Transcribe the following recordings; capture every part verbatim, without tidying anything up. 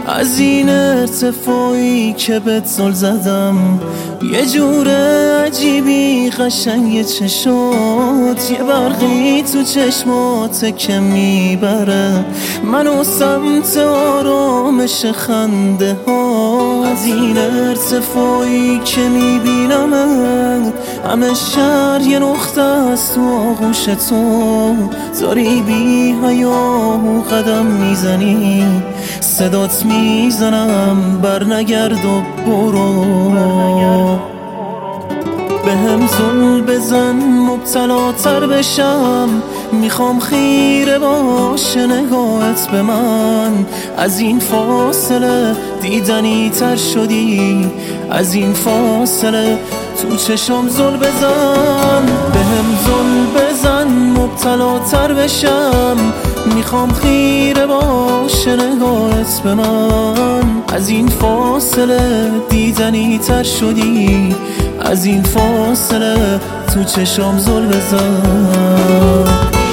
از این ارتفاعی که بهت زل زدم، یه جور عجیبی قشنگ چشات، یه برقی تو چشمات که میبره منو سمت آرامش خنده ها. از این ارتفاعی که میبینم همه شهر یه نقطه است تو آغوش تو، داری بی حیا و قدم میزنی، صدات میزنم بر نگرد و برو. به هم زل بزن مبتلاتر بشم، میخوام خیره باشه نگاهت به من. از این فاصله دیدنی تر شدی، از این فاصله تو چشم زل بزن. به هم زل بزن مبتلاتر بشم، میخوام خیره باشه نگاهت به من. از این فاصله دیدنی تر شدی، از این فاصله تو چشم زل بزن.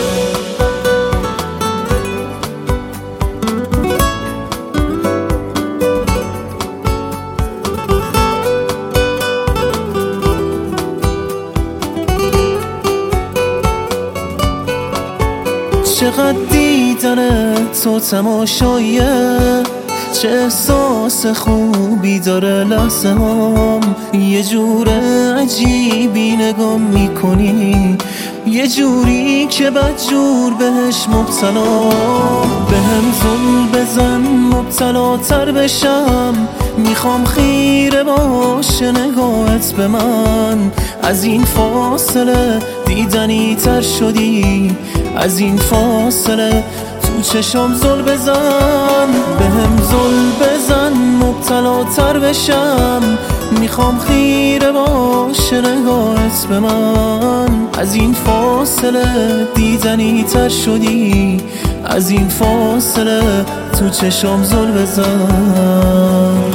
چقدر دیدن تو تماشاییه، چه احساس خوبی داره لحظه هم، یه جور عجیبی نگاه میکنی، یه جوری که بدجور بهش مبتلا. به هم زل بزن مبتلاتر بشم، میخوام خیره باشه نگاهت به من. از این فاصله دیدنی تر شدی، از این فاصله تو چشم زل بزن. به هم زل بزن مبتلاتر بشم، میخوام خیره باشه نگاهت به من. از این فاصله دیدنی تر شدی، از این فاصله تو چشم زل بزن.